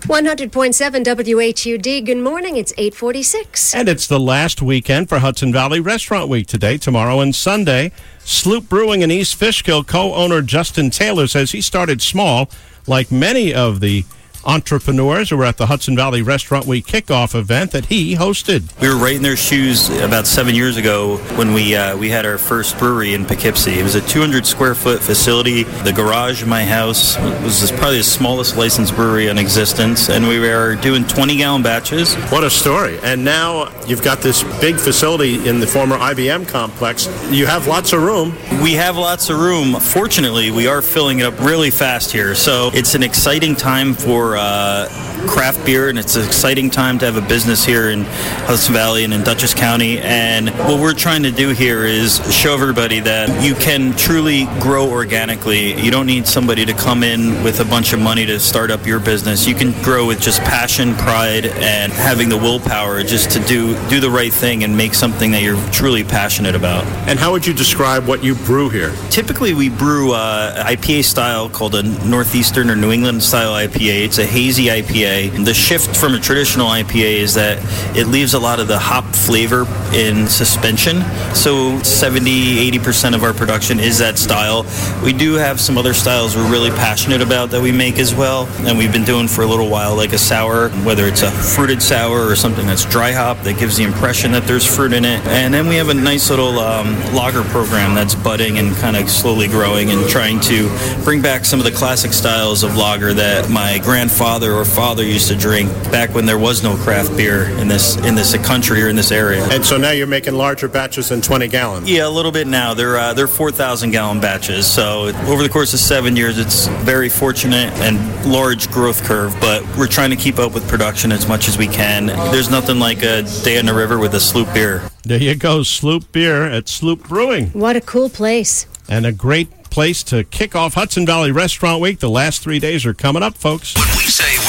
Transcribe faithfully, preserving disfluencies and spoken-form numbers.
one hundred point seven W H U D. Good morning. It's eight forty-six. And it's the last weekend for Hudson Valley Restaurant Week today, tomorrow, and Sunday. Sloop Brewing in East Fishkill co-owner Justin Taylor says he started small, like many of the entrepreneurs who were at the Hudson Valley Restaurant Week kickoff event that he hosted. We were right in their shoes about seven years ago when we uh, we had our first brewery in Poughkeepsie. It was a two hundred square foot facility. The garage of my house was this, probably the smallest licensed brewery in existence, and we were doing twenty gallon batches. What a story. And now you've got this big facility in the former I B M complex. You have lots of room. We have lots of room. Fortunately, we are filling it up really fast here, so it's an exciting time for Uh, craft beer, and it's an exciting time to have a business here in Hudson Valley and in Dutchess County. And what we're trying to do here is show everybody that you can truly grow organically. You don't need somebody to come in with a bunch of money to start up your business. You can grow with just passion, pride, and having the willpower just to do do the right thing and make something that you're truly passionate about. And how would you describe what you brew here? Typically, we brew uh, I P A style called a Northeastern or New England style I P A. It's a hazy I P A. The shift from a traditional I P A is that it leaves a lot of the hop flavor in suspension. So seventy, eighty percent of our production is that style. We do have some other styles we're really passionate about that we make as well, and we've been doing for a little while, like a sour, whether it's a fruited sour or something that's dry hop that gives the impression that there's fruit in it. And then we have a nice little um, lager program that's budding and kind of slowly growing and trying to bring back some of the classic styles of lager that my grandfather or father used to drink back when there was no craft beer in this in this country or in this area. And so now you're making larger batches than twenty gallons. Yeah, a little bit now. They're uh, they're four thousand gallon batches. So over the course of seven years, it's very fortunate and large growth curve. But we're trying to keep up with production as much as we can. There's nothing like a day on the river with a Sloop beer. There you go, Sloop Beer at Sloop Brewing. What a cool place. And a great place to kick off Hudson Valley Restaurant Week. The last three days are coming up, folks. When we say